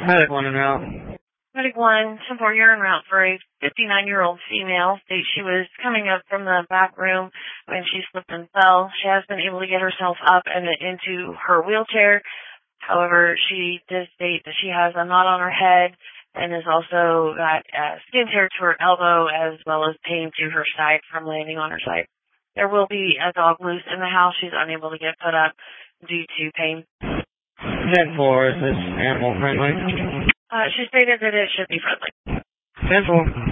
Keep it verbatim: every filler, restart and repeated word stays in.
Medic one en route. Medic one, ten four, you're en route for a fifty-nine-year-old female. States she was coming up from the back room when she slipped and fell. She has been able to get herself up and into her wheelchair. However, she did state that she has a knot on her head and has also got uh, skin tear to her elbow as well as pain to her side from landing on her side. There will be a dog loose in the house. She's unable to get put up due to pain. ten four, is this animal friendly? Uh, she stated that it should be friendly. ten four.